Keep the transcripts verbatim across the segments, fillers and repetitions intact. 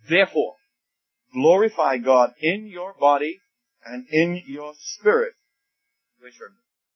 Therefore, glorify God in your body and in your spirit, which are...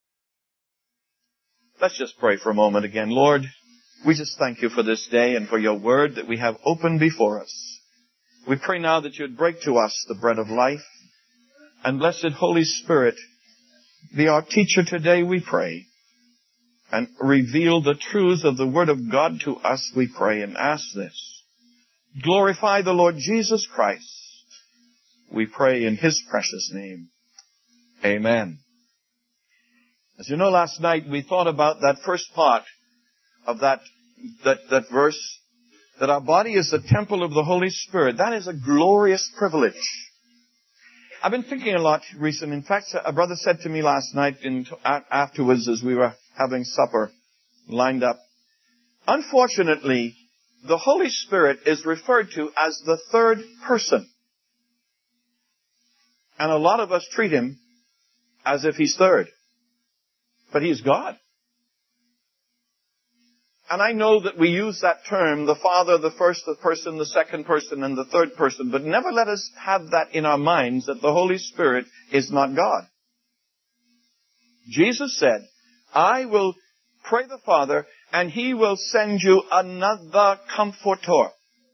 Let's just pray for a moment again. Lord, we just thank you for this day and for your word that we have open before us. We pray now that you would break to us the bread of life. And blessed Holy Spirit, be our teacher today, we pray. And reveal the truths of the word of God to us, we pray, and ask this. Glorify the Lord Jesus Christ. We pray in his precious name. Amen. As you know, last night we thought about that first part of that, that, that verse, that our body is the temple of the Holy Spirit. That is a glorious privilege. I've been thinking a lot recently. In fact, a brother said to me last night in, afterwards as we were having supper lined up, unfortunately, the Holy Spirit is referred to as the third person. And a lot of us treat him as if he's third. But he's God. And I know that we use that term, the Father, the first person, the second person, and the third person. But never let us have that in our minds that the Holy Spirit is not God. Jesus said, I will pray the Father, and he will send you another comforter.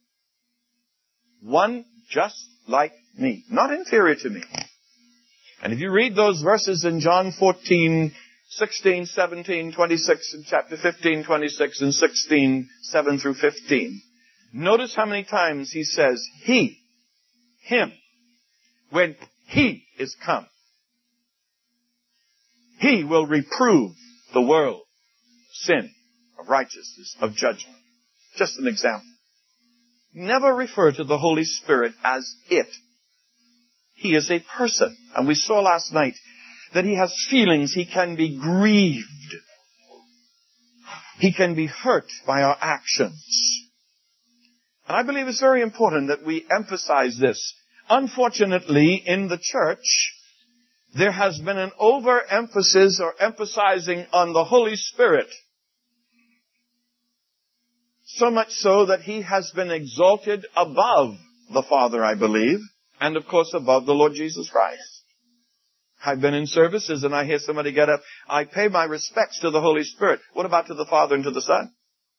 One just like me, not inferior to me. And if you read those verses in John fourteen, sixteen, seventeen, twenty-six, and chapter fifteen, twenty-six, and sixteen, seven through fifteen, notice how many times he says, he, him, when he is come. He will reprove the world of sin, of righteousness, of judgment. Just an example. Never refer to the Holy Spirit as it. He is a person. And we saw last night that he has feelings. He can be grieved. He can be hurt by our actions. And I believe it's very important that we emphasize this. Unfortunately, in the church, there has been an overemphasis or emphasizing on the Holy Spirit. So much so that he has been exalted above the Father, I believe, and of course above the Lord Jesus Christ. I've been in services and I hear somebody get up, I pay my respects to the Holy Spirit. What about to the Father and to the Son?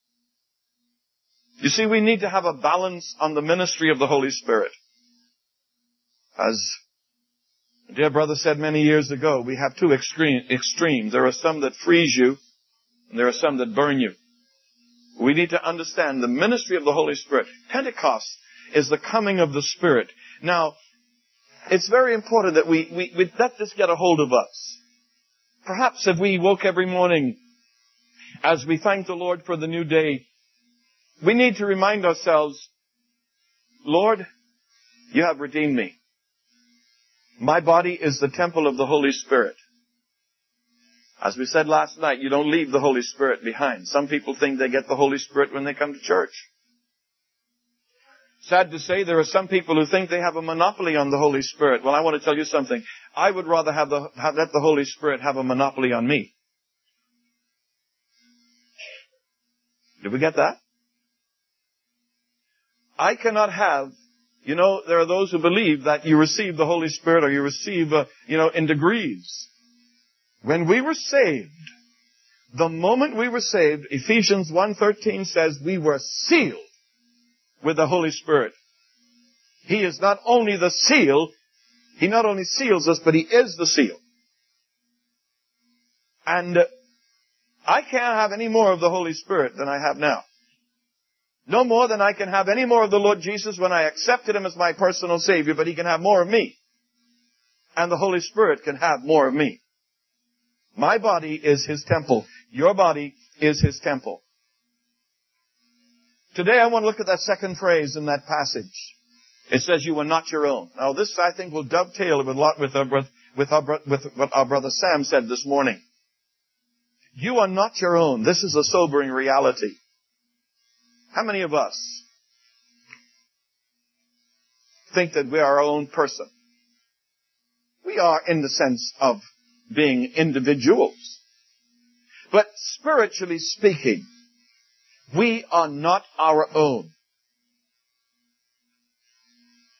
You see, we need to have a balance on the ministry of the Holy Spirit. As a dear brother said many years ago, we have two extreme, extremes. There are some that freeze you, and there are some that burn you. We need to understand the ministry of the Holy Spirit. Pentecost is the coming of the Spirit. Now, it's very important that we, we, we let this get a hold of us. Perhaps if we woke every morning as we thank the Lord for the new day, we need to remind ourselves, Lord, you have redeemed me. My body is the temple of the Holy Spirit. As we said last night, you don't leave the Holy Spirit behind. Some people think they get the Holy Spirit when they come to church. Sad to say, there are some people who think they have a monopoly on the Holy Spirit. Well, I want to tell you something. I would rather have the, have, let the Holy Spirit have a monopoly on me. Did we get that? I cannot have, you know, there are those who believe that you receive the Holy Spirit or you receive, uh, you know, in degrees. When we were saved, the moment we were saved, Ephesians one thirteen says we were sealed with the Holy Spirit. He is not only the seal, he not only seals us, but he is the seal. And uh, I can't have any more of the Holy Spirit than I have now. No more than I can have any more of the Lord Jesus when I accepted him as my personal Savior, but he can have more of me. And the Holy Spirit can have more of me. My body is his temple. Your body is his temple. Today I want to look at that second phrase in that passage. It says you are not your own. Now this I think will dovetail a lot with, our, with, our, with what our brother Sam said this morning. You are not your own. This is a sobering reality. How many of us think that we are our own person? We are in the sense of being individuals. But spiritually speaking, we are not our own.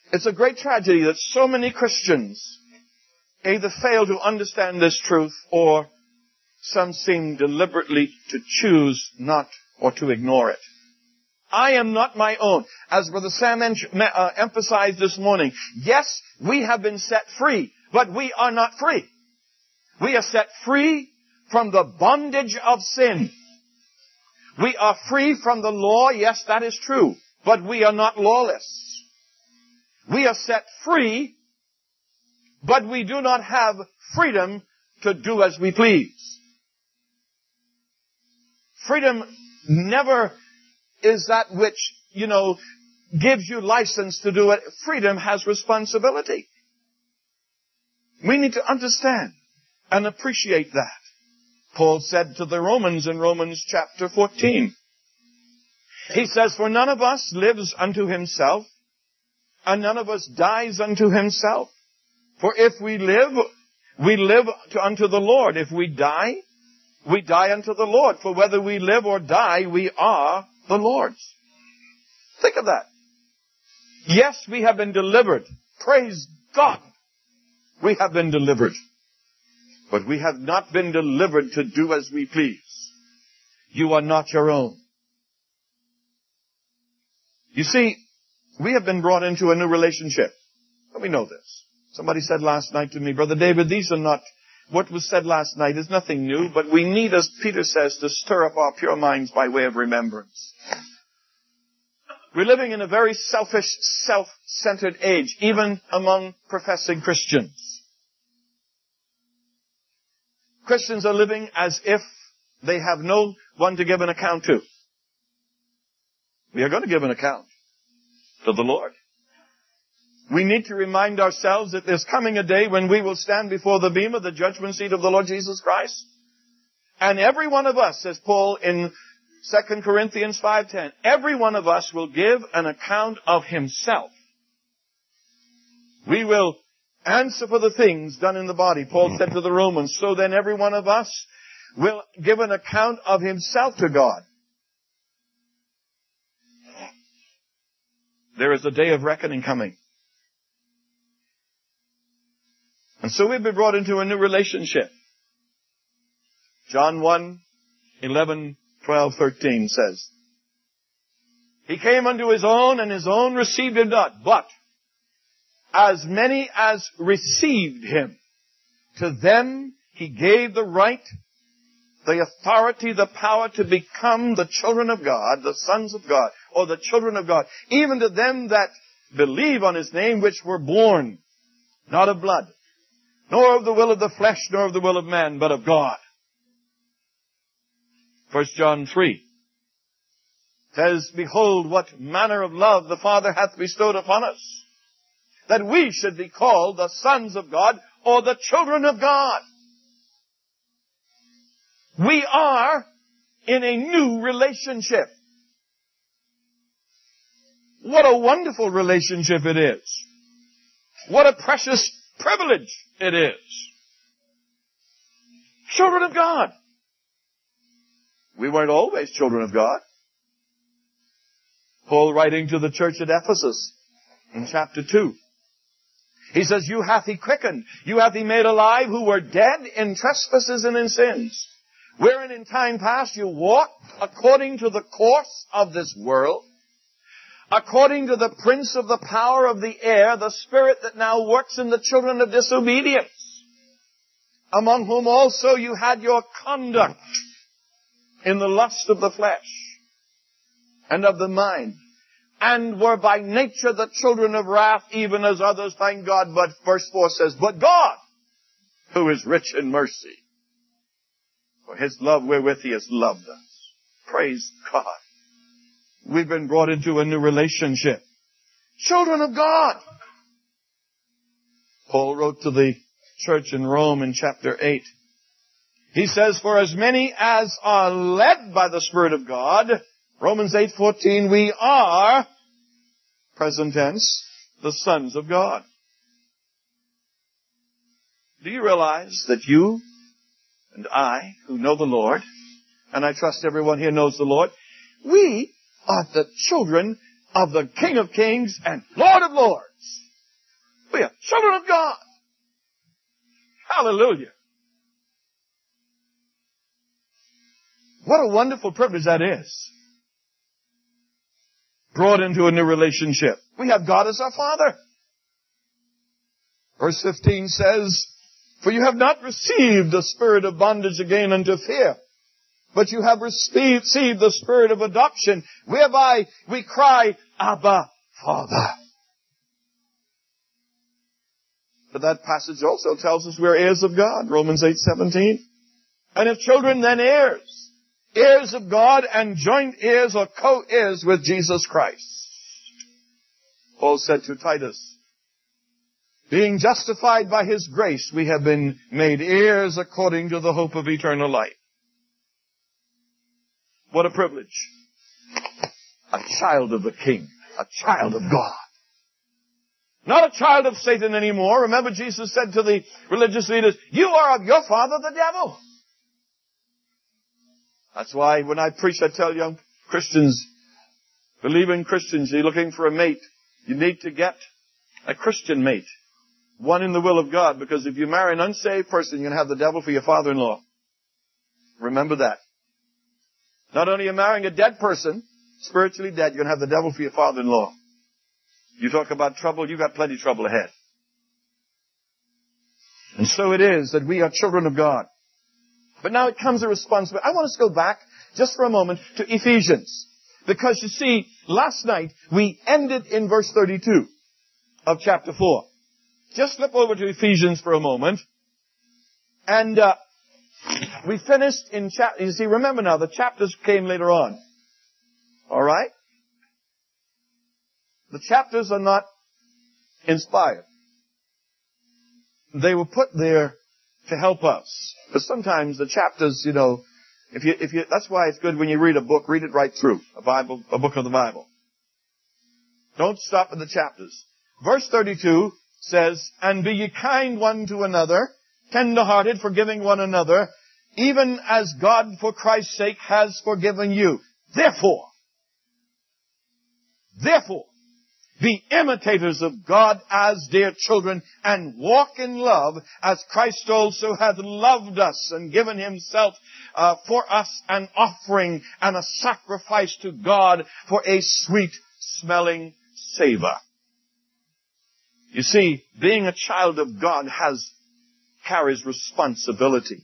It's a great tragedy that so many Christians either fail to understand this truth, or some seem deliberately to choose not or to ignore it. I am not my own. As Brother Sam uh, emphasized this morning, yes, we have been set free, but we are not free. We are set free from the bondage of sin. We are free from the law, yes, that is true, but we are not lawless. We are set free, but we do not have freedom to do as we please. Freedom never is that which, you know, gives you license to do it. Freedom has responsibility. We need to understand and appreciate that. Paul said to the Romans in Romans chapter fourteen, he says, for none of us lives unto himself, and none of us dies unto himself. For if we live, we live to, unto the Lord. If we die, we die unto the Lord. For whether we live or die, we are the Lord's. Think of that. Yes, we have been delivered. Praise God. We have been delivered. But we have not been delivered to do as we please. You are not your own. You see, we have been brought into a new relationship. And we know this. Somebody said last night to me, Brother David, these are not, what was said last night is nothing new, but we need, as Peter says, to stir up our pure minds by way of remembrance. We're living in a very selfish, self-centered age, even among professing Christians. Christians are living as if they have no one to give an account to. We are going to give an account to the Lord. We need to remind ourselves that there's coming a day when we will stand before the beam of the judgment seat of the Lord Jesus Christ. And every one of us, says Paul in Second Corinthians five ten, every one of us will give an account of himself. We will answer for the things done in the body. Paul said to the Romans, so then every one of us will give an account of himself to God. There is a day of reckoning coming. And so we've been brought into a new relationship. John one, eleven, twelve, thirteen says, he came unto his own, and his own received him not. But as many as received him, to them he gave the right, the authority, the power to become the children of God, the sons of God, or the children of God, even to them that believe on his name, which were born, not of blood, nor of the will of the flesh, nor of the will of man, but of God. First John three says, behold, what manner of love the Father hath bestowed upon us, that we should be called the sons of God, or the children of God. We are in a new relationship. What a wonderful relationship it is. What a precious privilege it is. Children of God. We weren't always children of God. Paul, writing to the church at Ephesus in chapter two, he says, you hath he quickened, you hath he made alive, who were dead in trespasses and in sins, wherein in time past you walked according to the course of this world, according to the prince of the power of the air, the spirit that now works in the children of disobedience, among whom also you had your conduct in the lust of the flesh and of the mind, and were by nature the children of wrath, even as others, thank God. But verse four says, but God, who is rich in mercy, for his love wherewith he has loved us. Praise God. We've been brought into a new relationship. Children of God. Paul wrote to the church in Rome in chapter eight. He says, for as many as are led by the Spirit of God, Romans eight fourteen, we are, present tense, the sons of God. Do you realize that you and I, who know the Lord, and I trust everyone here knows the Lord, we are the children of the King of Kings and Lord of Lords. We are children of God. Hallelujah. What a wonderful privilege that is. Brought into a new relationship. We have God as our Father. Verse fifteen says, for you have not received the spirit of bondage again unto fear, but you have received the spirit of adoption, whereby we cry, Abba, Father. But that passage also tells us we're heirs of God, Romans eight seventeen. And if children, then heirs. Heirs of God and joint heirs or co-heirs with Jesus Christ. Paul said to Titus, being justified by His grace, we have been made heirs according to the hope of eternal life. What a privilege. A child of the King. A child of God. Not a child of Satan anymore. Remember, Jesus said to the religious leaders, you are of your father, the devil. That's why when I preach, I tell young Christians, believing Christians, you're looking for a mate, you need to get a Christian mate. One in the will of God, because if you marry an unsaved person, you're going to have the devil for your father-in-law. Remember that. Not only are you marrying a dead person, spiritually dead, you're going to have the devil for your father-in-law. You talk about trouble, you've got plenty of trouble ahead. And so it is that we are children of God. But now it comes a responsibility. I want us to go back just for a moment to Ephesians. Because you see, last night we ended in verse thirty-two of chapter four. Just flip over to Ephesians for a moment. And uh, we finished in chapter... You see, remember now, the chapters came later on. All right? The chapters are not inspired. They were put there to help us. But sometimes the chapters, you know, if you, if you, that's why it's good when you read a book, read it right through. A Bible, a book of the Bible. Don't stop at the chapters. Verse thirty-two says, and be ye kind one to another, tender-hearted, forgiving one another, even as God for Christ's sake has forgiven you. Therefore, therefore, be imitators of God as dear children, and walk in love as Christ also hath loved us and given Himself uh, for us an offering and a sacrifice to God for a sweet-smelling savor. You see, being a child of God has carries responsibilities.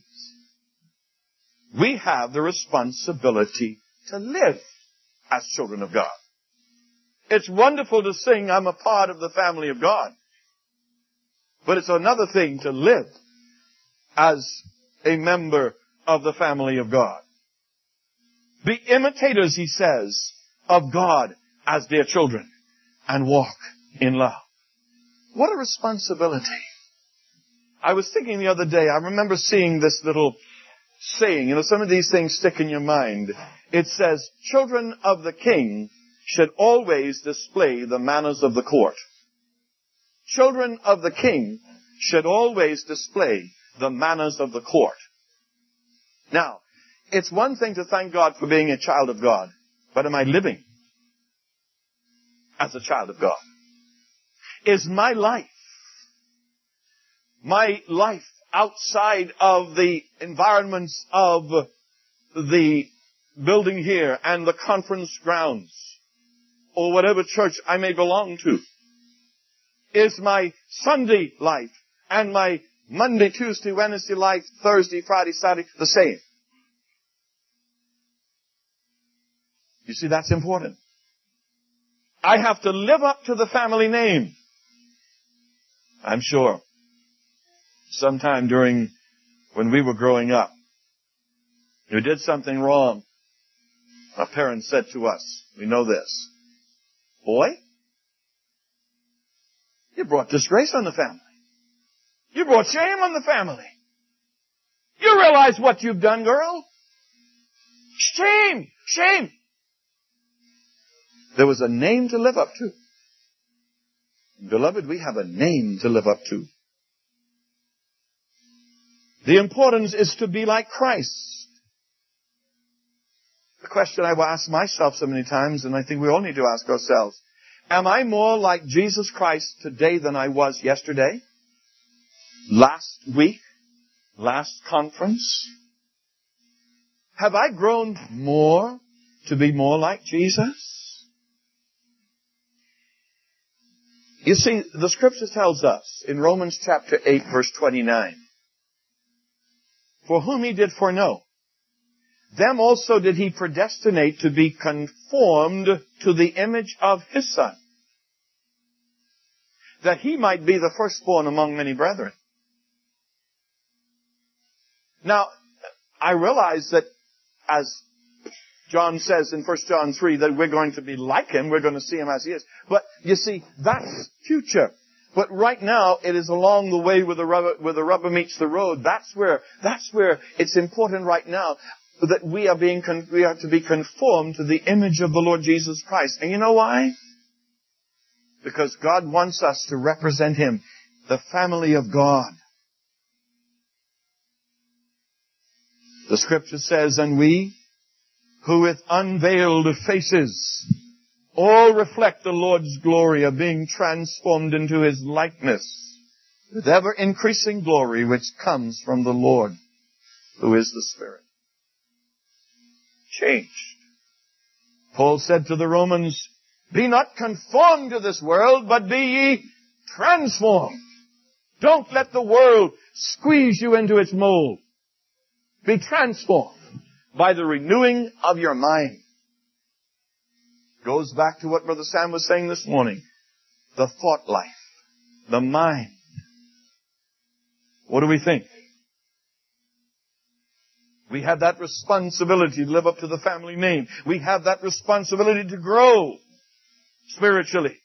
We have the responsibility to live as children of God. It's wonderful to sing, I'm a part of the family of God. But it's another thing to live as a member of the family of God. Be imitators, he says, of God as dear children, and walk in love. What a responsibility. I was thinking the other day, I remember seeing this little saying, you know, some of these things stick in your mind. It says, children of the King should always display the manners of the court. Children of the King should always display the manners of the court. Now, it's one thing to thank God for being a child of God, but am I living as a child of God? Is my life, my life outside of the environments of the building here and the conference grounds, or whatever church I may belong to, is my Sunday life and my Monday, Tuesday, Wednesday life, Thursday, Friday, Saturday, the same? You see, that's important. I have to live up to the family name. I'm sure sometime during when we were growing up, you did something wrong. Our parents said to us, we know this, boy, you brought disgrace on the family. You brought shame on the family. You realize what you've done, girl? Shame! Shame! There was a name to live up to. Beloved, we have a name to live up to. The importance is to be like Christ. The question I will ask myself so many times, and I think we all need to ask ourselves, Am I more like Jesus Christ today than I was yesterday? Last week? Last conference? Have I grown more to be more like Jesus? You see, the Scripture tells us in Romans chapter eight, verse twenty-nine, for whom He did foreknow, them also did He predestinate to be conformed to the image of His Son, that He might be the firstborn among many brethren. Now, I realize that as John says in First John three, that we're going to be like Him, we're going to see Him as He is. But, you see, that's future. But right now, it is along the way where the rubber, where the rubber meets the road. That's where, that's where it's important right now that we are being, we are to be conformed to the image of the Lord Jesus Christ. And you know why? Because God wants us to represent Him, the family of God. The Scripture says, and we, who with unveiled faces all reflect the Lord's glory, are being transformed into His likeness with ever increasing glory which comes from the Lord, who is the Spirit. Changed. Paul said to the Romans, be not conformed to this world, but be ye transformed. Don't let the world squeeze you into its mold. Be transformed by the renewing of your mind. Goes back to what Brother Sam was saying this morning. The thought life. The mind. What do we think? We have that responsibility to live up to the family name. We have that responsibility to grow spiritually.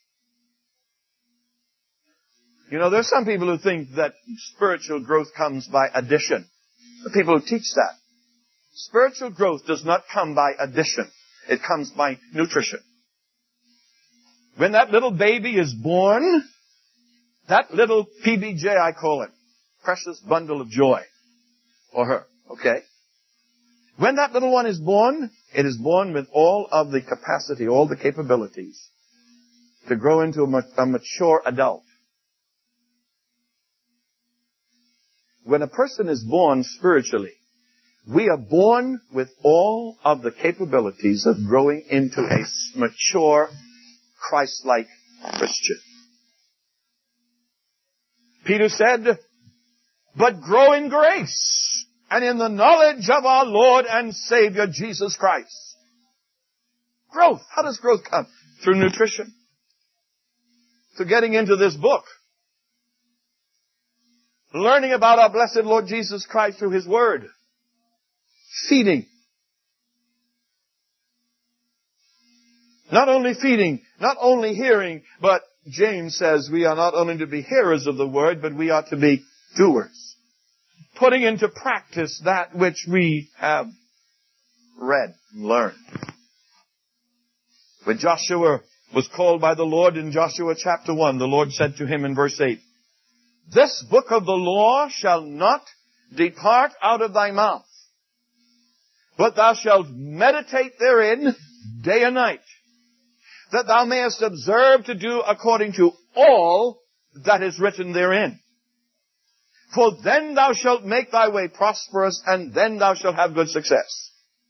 You know, there's some people who think that spiritual growth comes by addition. The people who teach that. Spiritual growth does not come by addition. It comes by nutrition. When that little baby is born, that little P B J, I call it, precious bundle of joy, or her, okay? When that little one is born, it is born with all of the capacity, all the capabilities to grow into a mature adult. When a person is born spiritually, we are born with all of the capabilities of growing into a mature, Christ-like Christian. Peter said, but grow in grace and in the knowledge of our Lord and Savior Jesus Christ. Growth. How does growth come? Through nutrition. Through getting into this book. Learning about our blessed Lord Jesus Christ through His Word. Feeding. Not only feeding, not only hearing, but James says we are not only to be hearers of the Word, but we are to be doers. Putting into practice that which we have read and learned. When Joshua was called by the Lord in Joshua chapter one, the Lord said to him in verse eight, this book of the law shall not depart out of thy mouth, but thou shalt meditate therein day and night, that thou mayest observe to do according to all that is written therein. For then thou shalt make thy way prosperous, and then thou shalt have good success.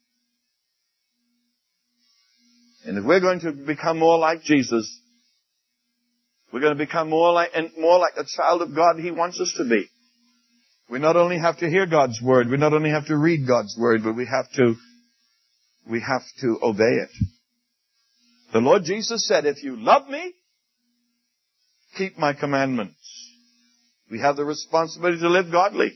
And if we're going to become more like Jesus, we're going to become more like, and more like a child of God He wants us to be. We not only have to hear God's Word, we not only have to read God's Word, but we have to, we have to obey it. The Lord Jesus said, if you love me, keep my commandments. We have the responsibility to live godly.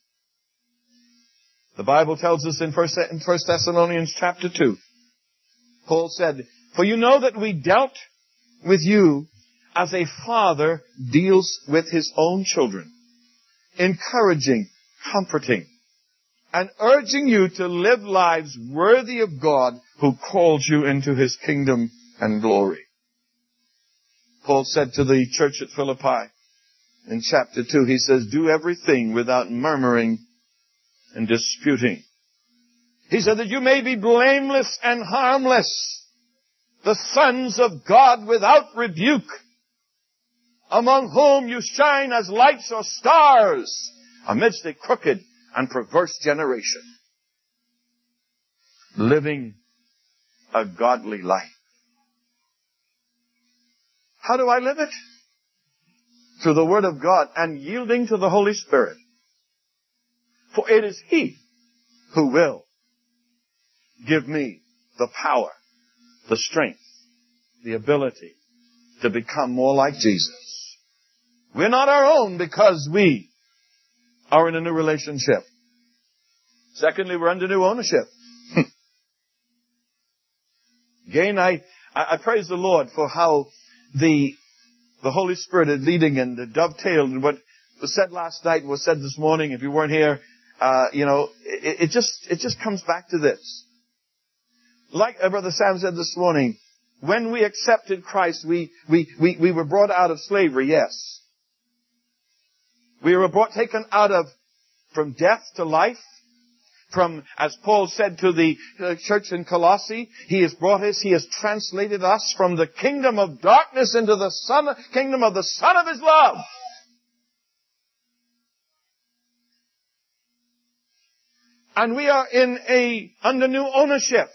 The Bible tells us in First Thessalonians chapter two, Paul said, for you know that we dealt with you as a father deals with his own children, encouraging, comforting, and urging you to live lives worthy of God who called you into His kingdom and glory. Paul said to the church at Philippi in chapter two, he says, do everything without murmuring and disputing. He said that you may be blameless and harmless, the sons of God without rebuke, among whom you shine as lights or stars amidst a crooked and perverse generation, living a godly life. How do I live it? Through the Word of God and yielding to the Holy Spirit. For it is He who will give me the power, the strength, the ability to become more like Jesus. We're not our own because we are in a new relationship. Secondly, we're under new ownership. Again, I, I praise the Lord for how the, the Holy Spirit is leading and the dovetailed and what was said last night and was said this morning. If you weren't here, uh, you know, it, it just, it just comes back to this. Like Brother Sam said this morning, when we accepted Christ, we, we, we, we were brought out of slavery, yes. We were brought, taken out of, from death to life. From, as Paul said to the uh, church in Colossae, He has brought us, He has translated us from the kingdom of darkness into the son, kingdom of the Son of His love. And we are in a, under new ownership.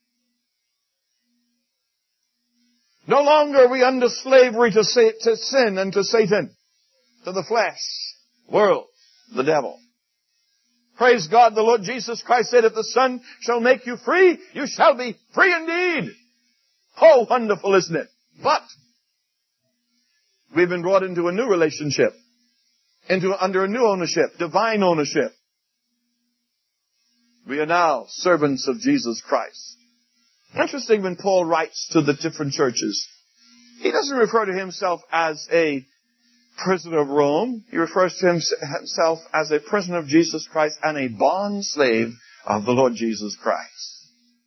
No longer are we under slavery to, say, to sin and to Satan, to the flesh, world, the devil. Praise God, the Lord Jesus Christ said, if the Son shall make you free, you shall be free indeed. Oh, wonderful, isn't it? But we've been brought into a new relationship, into under a new ownership, divine ownership. We are now servants of Jesus Christ. Interesting when Paul writes to the different churches, he doesn't refer to himself as a prisoner of Rome. He refers to himself as a prisoner of Jesus Christ and a bond slave of the Lord Jesus Christ.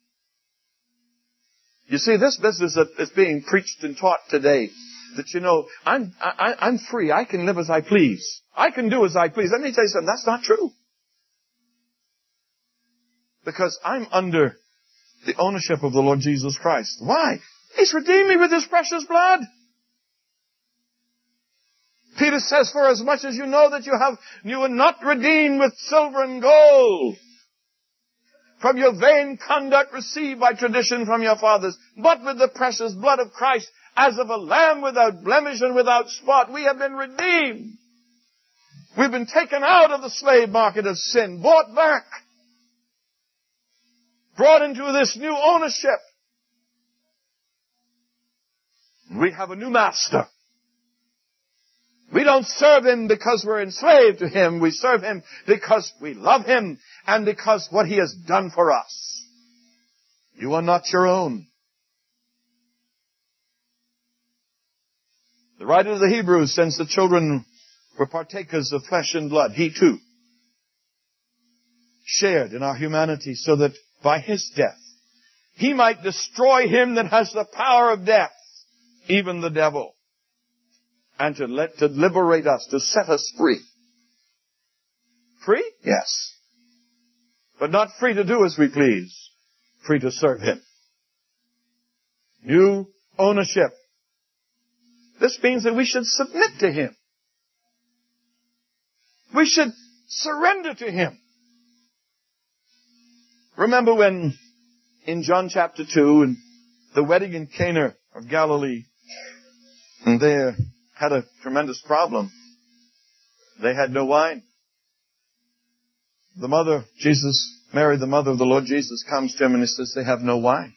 You see, this business that is being preached and taught today, that, you know, I'm, I, I'm free. I can live as I please. I can do as I please. Let me tell you something. That's not true. Because I'm under the ownership of the Lord Jesus Christ. Why? He's redeemed me with His precious blood. Peter says, for as much as you know that you have, you are not redeemed with silver and gold from your vain conduct received by tradition from your fathers, but with the precious blood of Christ, as of a lamb without blemish and without spot. We have been redeemed. We've been taken out of the slave market of sin, bought back, brought into this new ownership. We have a new master. We don't serve Him because we're enslaved to Him. We serve Him because we love Him and because what He has done for us. You are not your own. The writer of the Hebrews, since the children were partakers of flesh and blood, He too shared in our humanity so that by His death He might destroy him that has the power of death, even the devil, and to let, to liberate us, to set us free. Free? Yes. But not free to do as we please. Free to serve Him. New ownership. This means that we should submit to Him. We should surrender to Him. Remember when in John chapter two, and the wedding in Cana of Galilee, and there had a tremendous problem. They had no wine. The mother, Jesus, Mary, the mother of the Lord Jesus, comes to Him and He says, they have no wine.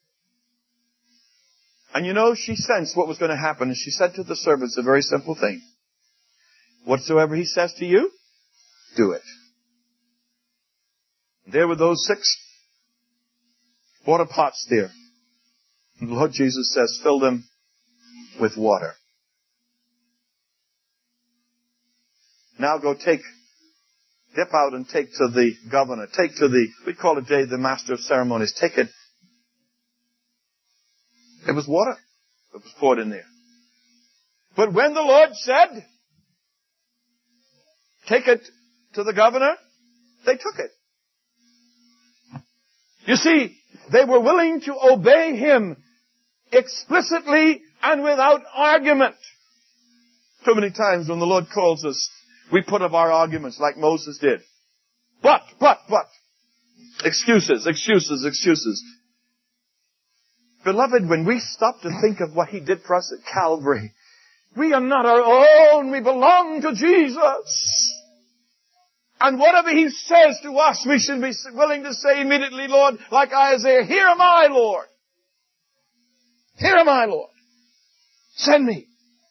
And you know, she sensed what was going to happen, and she said to the servants a very simple thing. Whatsoever He says to you, do it. There were those six water pots there. And the Lord Jesus says, fill them with water. Now go take, dip out and take to the governor. Take to the, we call it today the master of ceremonies. Take it. It was water that was poured in there. But when the Lord said, take it to the governor, they took it. You see, they were willing to obey Him explicitly and without argument. Too many times when the Lord calls us, we put up our arguments like Moses did. But, but, but. Excuses, excuses, excuses. Beloved, when we stop to think of what He did for us at Calvary, we are not our own. We belong to Jesus. And whatever He says to us, we should be willing to say immediately, Lord, like Isaiah, here am I, Lord. Here am I, Lord. Send me.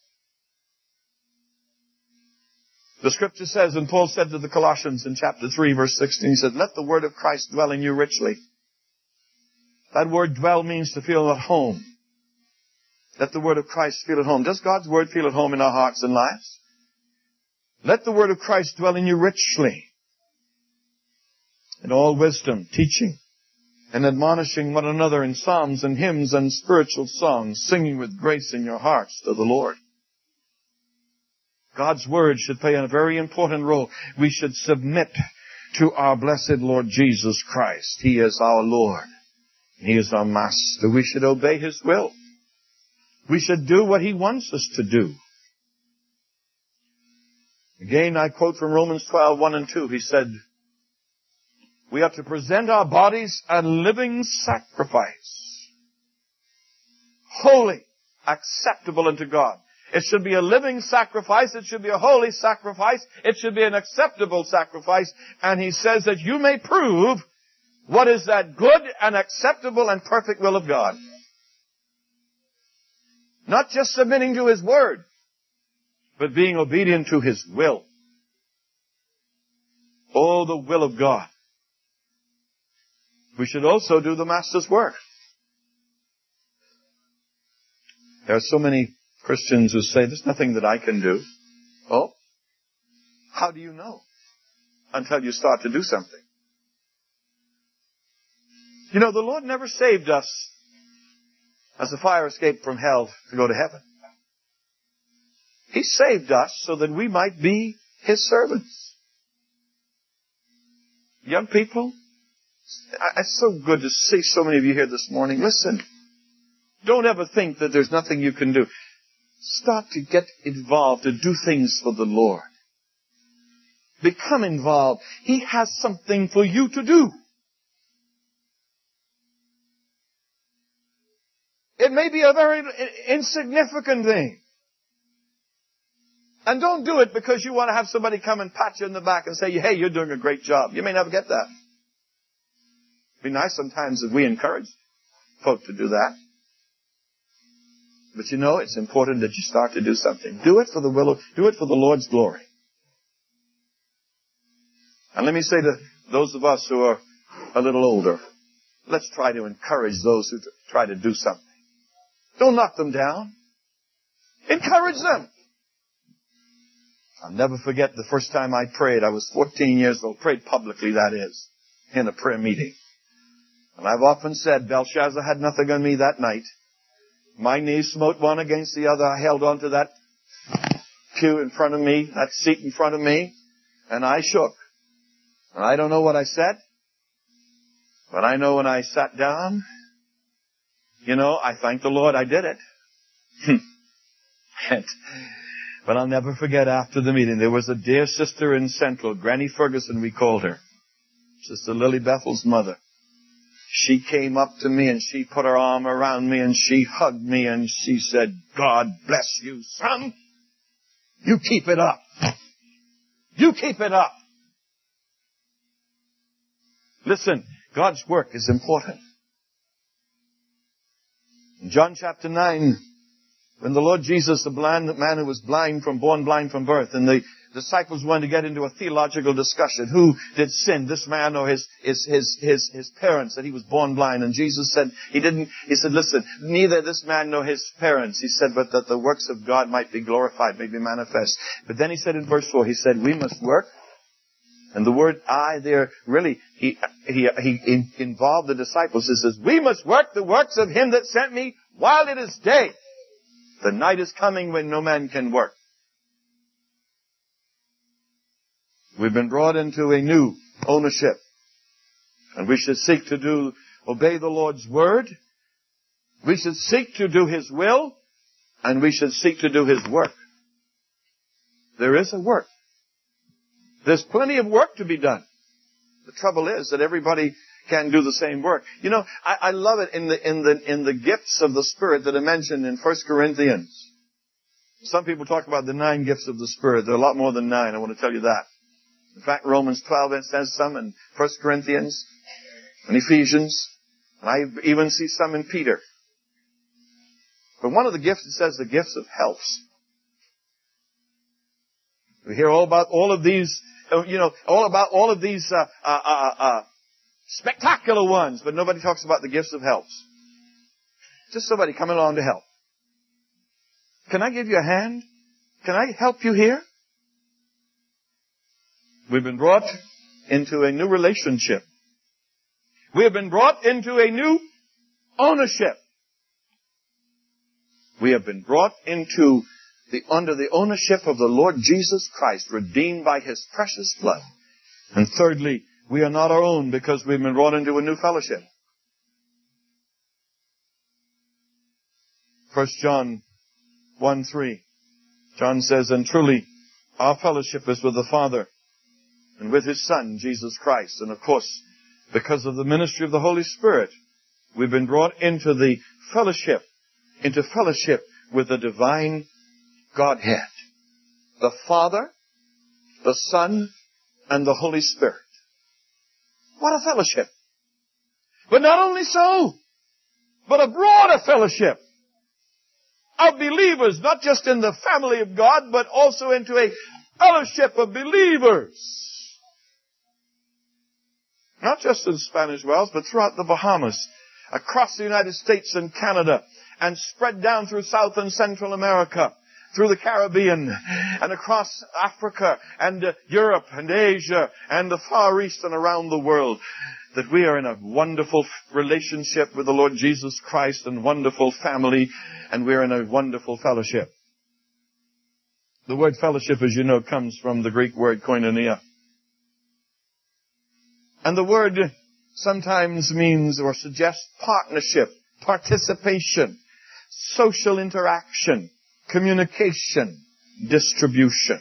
The Scripture says, and Paul said to the Colossians in chapter three, verse sixteen, he said, let the word of Christ dwell in you richly. That word dwell means to feel at home. Let the word of Christ feel at home. Does God's word feel at home in our hearts and lives? Let the word of Christ dwell in you richly, in all wisdom, teaching and admonishing one another in psalms and hymns and spiritual songs, singing with grace in your hearts to the Lord. God's word should play a very important role. We should submit to our blessed Lord Jesus Christ. He is our Lord. He is our Master. We should obey His will. We should do what He wants us to do. Again, I quote from Romans twelve, one and two. He said, we are to present our bodies a living sacrifice, holy, acceptable unto God. It should be a living sacrifice. It should be a holy sacrifice. It should be an acceptable sacrifice. And He says that you may prove what is that good and acceptable and perfect will of God. Not just submitting to His word, but being obedient to His will. Oh, the will of God. We should also do the Master's work. There are so many Christians who say, there's nothing that I can do. Oh, how do you know? Until you start to do something. You know, the Lord never saved us as a fire escape from hell to go to heaven. He saved us so that we might be His servants. Young people, it's so good to see so many of you here this morning. Listen, don't ever think that there's nothing you can do. Start to get involved, to do things for the Lord. Become involved. He has something for you to do. It may be a very insignificant thing. And don't do it because you want to have somebody come and pat you in the back and say, hey, you're doing a great job. You may never get that. It'd be nice sometimes if we encourage folk to do that. But you know, it's important that you start to do something. Do it for the will of, do it for the Lord's glory. And let me say to those of us who are a little older, let's try to encourage those who try to do something. Don't knock them down. Encourage them. I'll never forget the first time I prayed. I was fourteen years old. Prayed publicly, that is, in a prayer meeting. And I've often said, Belshazzar had nothing on me that night. My knees smote one against the other. I held on to that pew in front of me, that seat in front of me, and I shook. And I don't know what I said, but I know when I sat down, you know, I thanked the Lord I did it. and, but I'll never forget after the meeting, there was a dear sister in Central, Granny Ferguson we called her, Sister Lily Bethel's mother. She came up to me and she put her arm around me and she hugged me and she said, God bless you, son. You keep it up. You keep it up. Listen, God's work is important. In John chapter nine, when the Lord Jesus, the blind man who was blind from, born blind from birth, and the disciples wanted to get into a theological discussion. Who did sin, this man or his, his, his, his, his parents, that he was born blind? And Jesus said, he didn't, he said, listen, neither this man nor his parents. He said, but that the works of God might be glorified, may be manifest. But then he said in verse four, he said, we must work. And the word I there, really, he, he, he in, involved the disciples. He says, we must work the works of him that sent me while it is day. The night is coming when no man can work. We've been brought into a new ownership. And we should seek to do, obey the Lord's word We should seek to do His will, and we should seek to do His work. There is a work. There's plenty of work to be done. The trouble is that everybody can do the same work. You know, I, I love it in the in the in the gifts of the Spirit that are mentioned in First Corinthians. Some people talk about the nine gifts of the Spirit. There are a lot more than nine. I want to tell you that. In fact, Romans twelve says some, and First Corinthians, and Ephesians, and I even see some in Peter. But one of the gifts, it says the gifts of helps. We hear all about all of these, you know, all about all of these uh, uh, uh, uh, spectacular ones, but nobody talks about the gifts of helps. Just somebody coming along to help. Can I give you a hand? Can I help you here? We've been brought into a new relationship. We have been brought into a new ownership. We have been brought into the, under the ownership of the Lord Jesus Christ, redeemed by His precious blood. And thirdly, we are not our own because we've been brought into a new fellowship. First John one three. John says, and truly, our fellowship is with the Father and with His Son, Jesus Christ. And of course, because of the ministry of the Holy Spirit, we've been brought into the fellowship, into fellowship with the divine Godhead. The Father, the Son, and the Holy Spirit. What a fellowship. But not only so, but a broader fellowship of believers, not just in the family of God, but also into a fellowship of believers. Not just in Spanish Wells, but throughout the Bahamas, across the United States and Canada, and spread down through South and Central America, through the Caribbean, and across Africa, and uh, Europe, and Asia, and the Far East, and around the world. That we are in a wonderful relationship with the Lord Jesus Christ, and wonderful family, and we're in a wonderful fellowship. The word fellowship, as you know, comes from the Greek word koinonia. And the word sometimes means or suggests partnership, participation, social interaction, communication, distribution.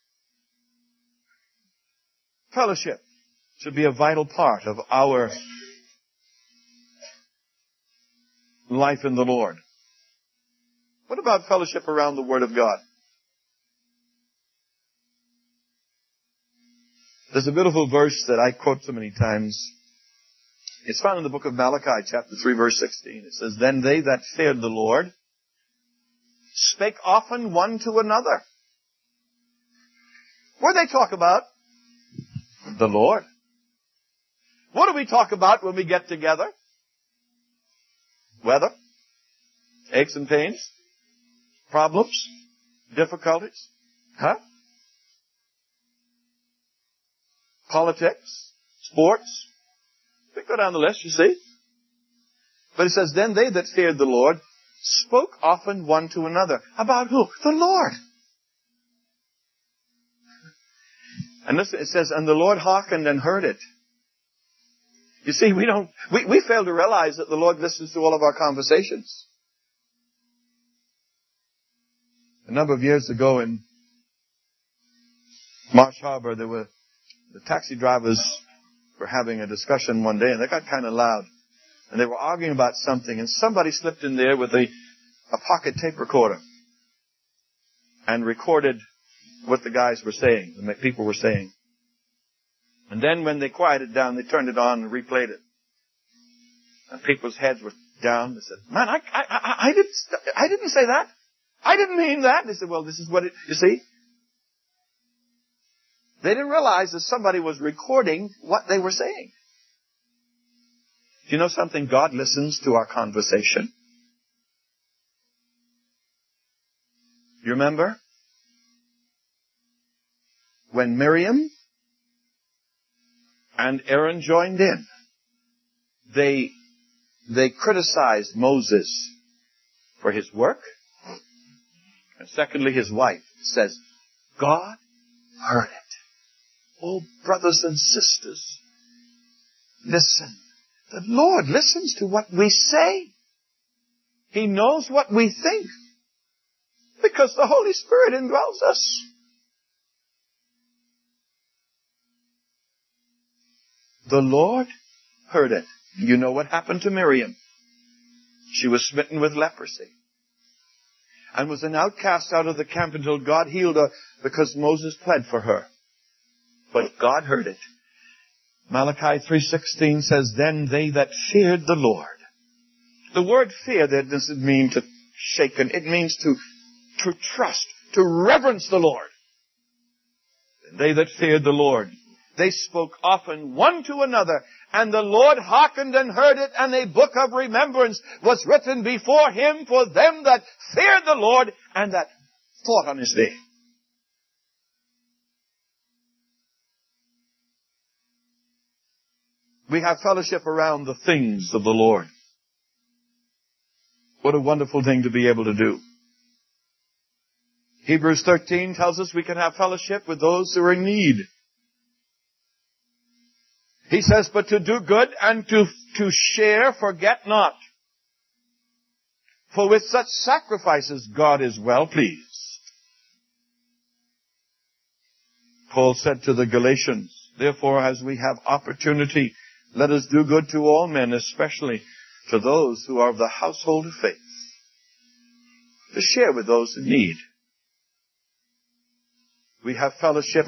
Fellowship should be a vital part of our life in the Lord. What about fellowship around the Word of God? There's a beautiful verse that I quote so many times. It's found in the book of Malachi, chapter three, verse sixteen. It says, then they that feared the Lord spake often one to another. What do they talk about? The Lord. What do we talk about when we get together? Weather, aches and pains, problems, difficulties, huh? Politics, sports. We go down the list, you see. But it says, then they that feared the Lord spoke often one to another. About who? The Lord. And listen, it says, and the Lord hearkened and heard it. You see, we don't, we, we fail to realize that the Lord listens to all of our conversations. A number of years ago in Marsh Harbor, there were, the taxi drivers were having a discussion one day, and they got kind of loud. And they were arguing about something, and somebody slipped in there with a, a pocket tape recorder and recorded what the guys were saying, the people were saying. And then when they quieted down, they turned it on and replayed it. And people's heads were down. They said, man, I, I, I, I didn't, I didn't say that. I didn't mean that. They said, well, this is what it, you see. They didn't realize that somebody was recording what they were saying. Do you know something? God listens to our conversation. You remember? When Miriam and Aaron joined in, they, they criticized Moses for his work. And secondly, his wife says, God heard it. Oh, brothers and sisters, listen. The Lord listens to what we say. He knows what we think because the Holy Spirit indwells us. The Lord heard it. You know what happened to Miriam. She was smitten with leprosy and was an outcast out of the camp until God healed her because Moses pled for her. But God heard it. Malachi three sixteen says, then they that feared the Lord. The word fear there doesn't mean to shaken. It means to, to trust, to reverence the Lord. They that feared the Lord. They spoke often one to another, and the Lord hearkened and heard it, and a book of remembrance was written before him for them that feared the Lord and that thought on his day. We have fellowship around the things of the Lord. What a wonderful thing to be able to do. Hebrews thirteen tells us we can have fellowship with those who are in need. He says, but to do good and to, to share, forget not. For with such sacrifices God is well pleased. Paul said to the Galatians, therefore as we have opportunity, let us do good to all men, especially to those who are of the household of faith. To share with those in need. We have fellowship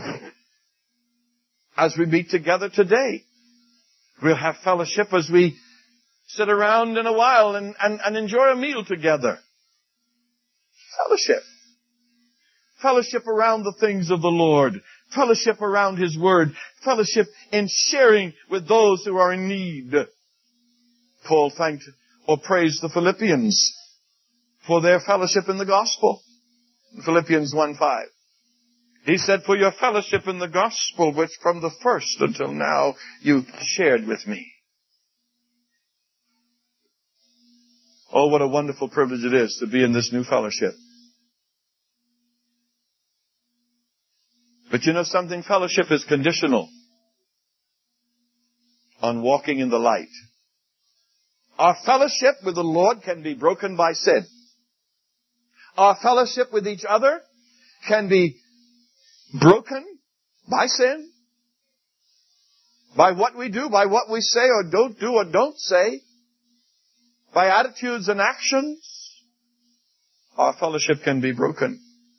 as we meet together today. We'll have fellowship as we sit around in a while and, and, and enjoy a meal together. Fellowship. Fellowship around the things of the Lord. Fellowship around His Word. Fellowship in sharing with those who are in need. Paul thanked or praised the Philippians for their fellowship in the gospel. Philippians one five. He said, for your fellowship in the gospel, which from the first until now you shared with me. Oh, what a wonderful privilege it is to be in this new fellowship. But you know something? Fellowship is conditional on walking in the light. Our fellowship with the Lord can be broken by sin. Our fellowship with each other can be broken by sin, by what we do, by what we say or don't do or don't say, by attitudes and actions. Our fellowship can be broken.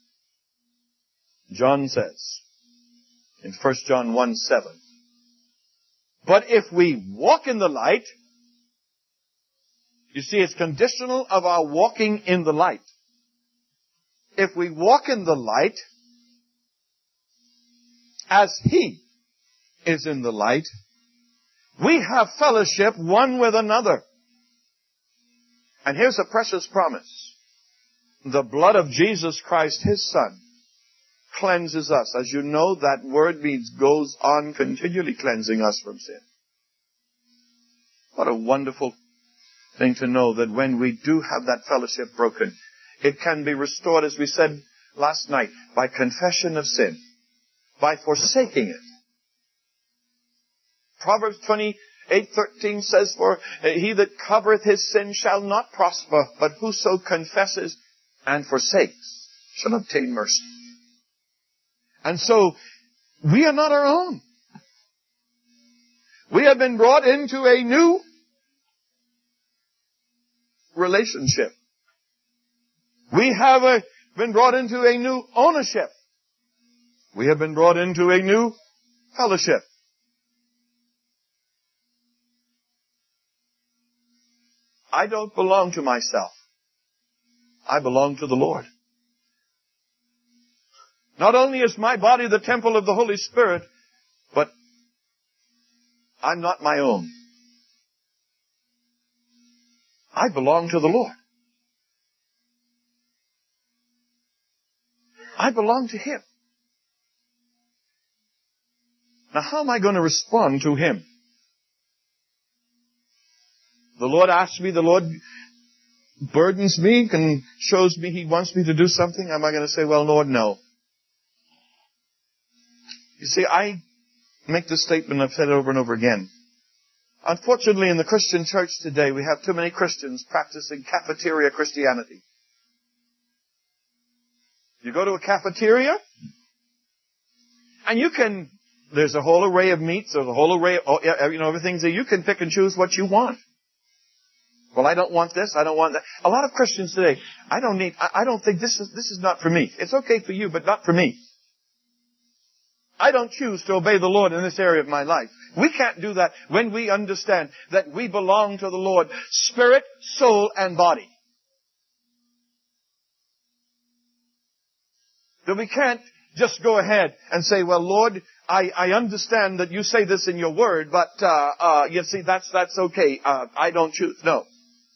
John says in First John one seven, but if we walk in the light, you see, it's conditional of our walking in the light. If we walk in the light, as He is in the light, we have fellowship one with another. And here's a precious promise. The blood of Jesus Christ, His Son, cleanses us. As you know, that word means goes on continually cleansing us from sin. What a wonderful thing to know that when we do have that fellowship broken, it can be restored, as we said last night, by confession of sin. By forsaking it. Proverbs twenty-eight thirteen says, for he that covereth his sin shall not prosper, but whoso confesses and forsakes shall obtain mercy. And so, we are not our own. We have been brought into a new relationship. We have a, been brought into a new ownership. We have been brought into a new fellowship. I don't belong to myself. I belong to the Lord. Not only is my body the temple of the Holy Spirit, but I'm not my own. I belong to the Lord. I belong to Him. Now, how am I going to respond to Him? The Lord asks me, the Lord burdens me and shows me He wants me to do something. Am I going to say, well, Lord, no? You see, I make this statement, I've said it over and over again. Unfortunately, in the Christian church today, we have too many Christians practicing cafeteria Christianity. You go to a cafeteria, and you can, there's a whole array of meats, there's a whole array of, you know, everything's there. You can pick and choose what you want. Well, I don't want this, I don't want that. A lot of Christians today, I don't need, I, I don't think this is, this is not for me. It's okay for you, but not for me. I don't choose to obey the Lord in this area of my life. We can't do that when we understand that we belong to the Lord, spirit, soul, and body. That we can't just go ahead and say, well, Lord, I, I understand that you say this in your word, but, uh, uh, you see, that's, that's okay. Uh, I don't choose. No.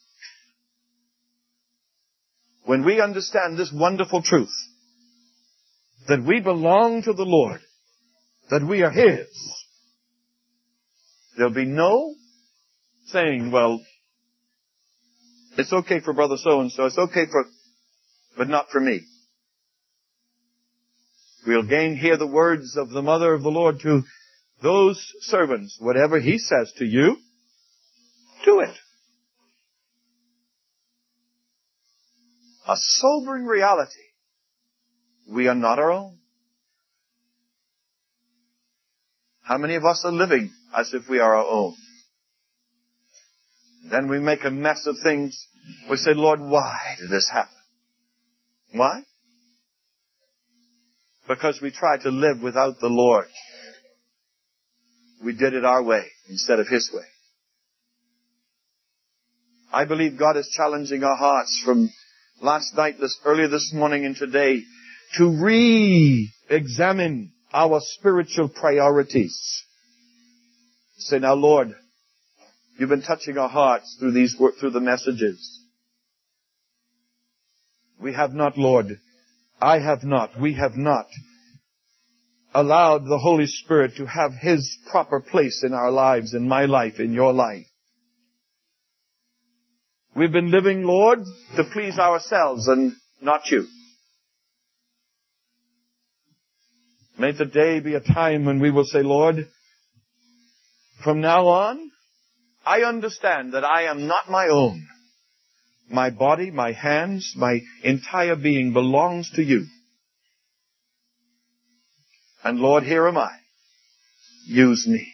When we understand this wonderful truth, that we belong to the Lord, that we are His, there'll be no saying, well, it's okay for brother so-and-so, it's okay for, but not for me. We'll again hear the words of the mother of the Lord to those servants. Whatever He says to you, do it. A sobering reality. We are not our own. How many of us are living as if we are our own? Then we make a mess of things. We say, Lord, why did this happen? Why? Because we tried to live without the Lord. We did it our way instead of His way. I believe God is challenging our hearts from last night, this earlier this morning and today, to re-examine our spiritual priorities. Say, now, Lord, you've been touching our hearts through these through the messages. We have not, Lord, I have not, we have not allowed the Holy Spirit to have His proper place in our lives, in my life, in your life. We've been living, Lord, to please ourselves and not you. May today be a time when we will say, Lord, from now on, I understand that I am not my own. My body, my hands, my entire being belongs to you. And Lord, here am I. Use me.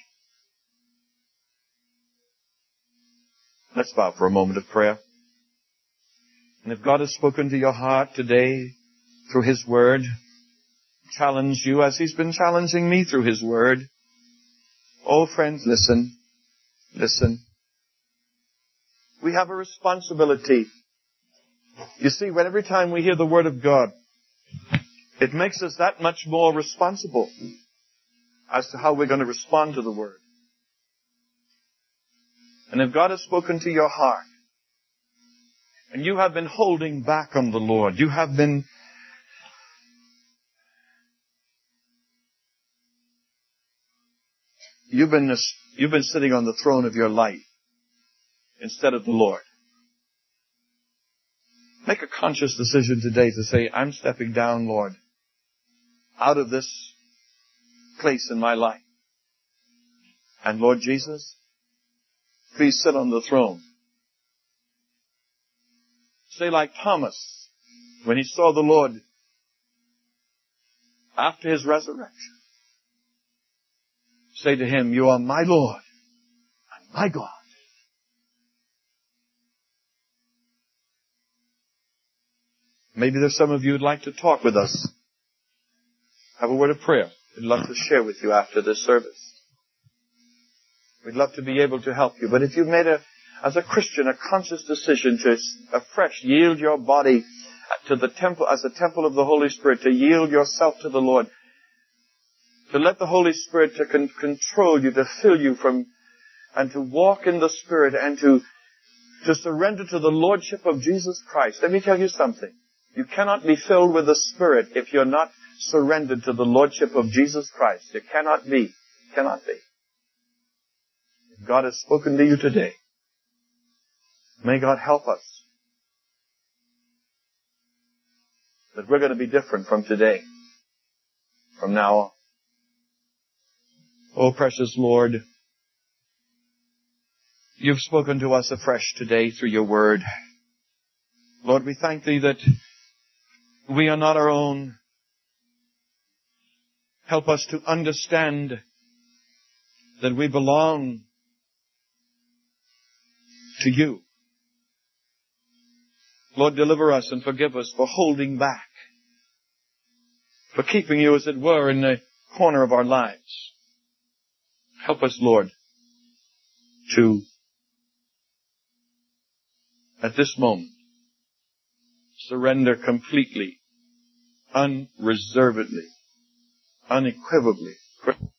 Let's bow for a moment of prayer. And if God has spoken to your heart today through His Word, challenge you as He's been challenging me through His Word. Oh, friends, listen. Listen. We have a responsibility. You see, when every time we hear the Word of God, it makes us that much more responsible as to how we're going to respond to the Word. And if God has spoken to your heart, and you have been holding back on the Lord, you have been You've been, you've been sitting on the throne of your life instead of the Lord. Make a conscious decision today to say, I'm stepping down, Lord, out of this place in my life. And Lord Jesus, please sit on the throne. Say like Thomas, when he saw the Lord after His resurrection. Say to Him, you are my Lord and my God. Maybe there's some of you who'd like to talk with us. Have a word of prayer. We'd love to share with you after this service. We'd love to be able to help you. But if you've made a, as a Christian, a conscious decision to afresh yield your body to the temple, as a temple of the Holy Spirit, to yield yourself to the Lord, to let the Holy Spirit to con- control you, to fill you from, and to walk in the Spirit and to, to surrender to the Lordship of Jesus Christ. Let me tell you something. You cannot be filled with the Spirit if you're not surrendered to the Lordship of Jesus Christ. It cannot be. It cannot be. If God has spoken to you today, may God help us that we're going to be different from today, from now on. Oh, precious Lord, You've spoken to us afresh today through your word. Lord, we thank thee that we are not our own. Help us to understand that we belong to you. Lord, deliver us and forgive us for holding back, for keeping you, as it were, in the corner of our lives. Help us, Lord, to, at this moment, surrender completely, unreservedly, unequivocally